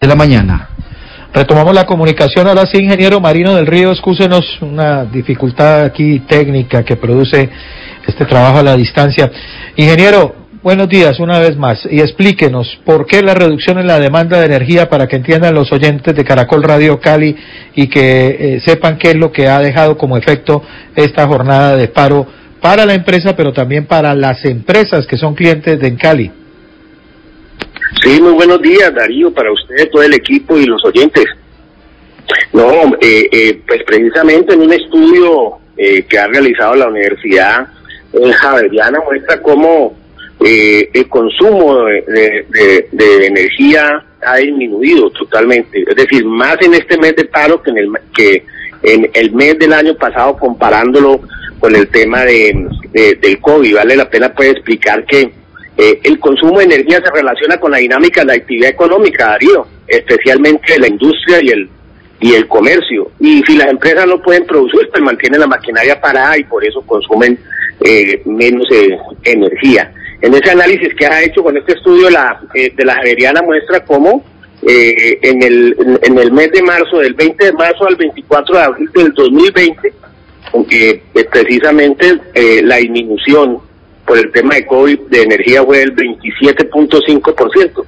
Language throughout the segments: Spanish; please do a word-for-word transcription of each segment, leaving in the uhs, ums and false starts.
de la mañana. Retomamos la comunicación, ahora sí, ingeniero Marino del Río, excúsenos una dificultad aquí técnica que produce este trabajo a la distancia. Ingeniero, buenos días una vez más, y explíquenos por qué la reducción en la demanda de energía, para que entiendan los oyentes de Caracol Radio Cali y que eh, sepan qué es lo que ha dejado como efecto esta jornada de paro para la empresa, pero también para las empresas que son clientes de Cali. Sí, muy buenos días, Darío, para usted, todo el equipo y los oyentes. No, eh, eh, pues precisamente en un estudio eh, que ha realizado la Universidad eh, Javeriana muestra cómo eh, el consumo de, de, de, de energía ha disminuido totalmente. Es decir, más en este mes de paro que en el que en el mes del año pasado, comparándolo con el tema de, de del COVID. Vale la pena pues explicar que Eh, el consumo de energía se relaciona con la dinámica de la actividad económica, Darío, especialmente de la industria y el y el comercio. Y si las empresas no pueden producir, pues mantienen la maquinaria parada y por eso consumen eh, menos eh, energía. En ese análisis que ha hecho con este estudio la eh, de la Javeriana muestra cómo eh, en el en el mes de marzo, del veinte de marzo al veinticuatro de abril del dos mil veinte, eh, precisamente eh, la disminución por el tema de COVID de energía fue del veintisiete punto cinco por ciento.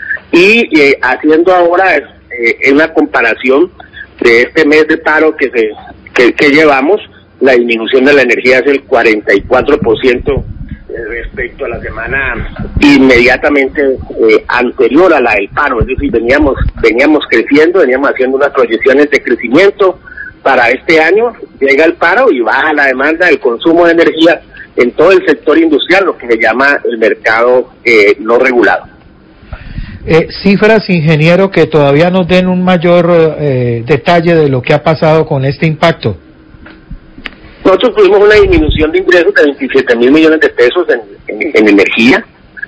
Y eh, haciendo ahora eh, una comparación de este mes de paro que se que, que llevamos, la disminución de la energía es el cuarenta y cuatro por ciento respecto a la semana inmediatamente eh, anterior a la del paro. Es decir, veníamos veníamos creciendo, veníamos haciendo unas proyecciones de crecimiento para este año, llega el paro y baja la demanda, el consumo de energía en todo el sector industrial, lo que se llama el mercado eh, no regulado. Eh, cifras, ingeniero, que todavía nos den un mayor eh, detalle de lo que ha pasado con este impacto. Nosotros tuvimos una disminución de ingresos de veintisiete mil millones de pesos en, en, en energía,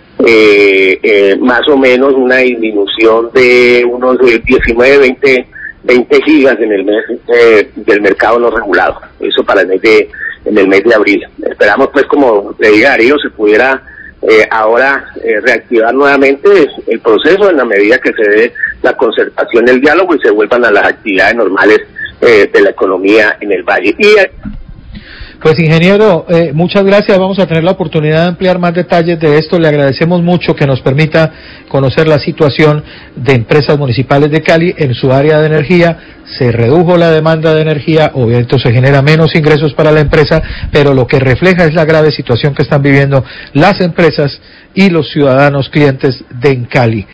eh, eh, más o menos una disminución de unos diecinueve, veinte, veinte gigas en el mes eh, del mercado no regulado. Eso para el mes de en el mes de abril. Esperamos pues, como le diga Darío, se pudiera eh, ahora eh, reactivar nuevamente el proceso en la medida que se dé la concertación, el diálogo y se vuelvan a las actividades normales eh, de la economía en el valle. Y eh, Pues ingeniero, eh, muchas gracias, vamos a tener la oportunidad de ampliar más detalles de esto, le agradecemos mucho que nos permita conocer la situación de empresas municipales de Cali en su área de energía. Se redujo la demanda de energía, obviamente se genera menos ingresos para la empresa, pero lo que refleja es la grave situación que están viviendo las empresas y los ciudadanos clientes de Cali.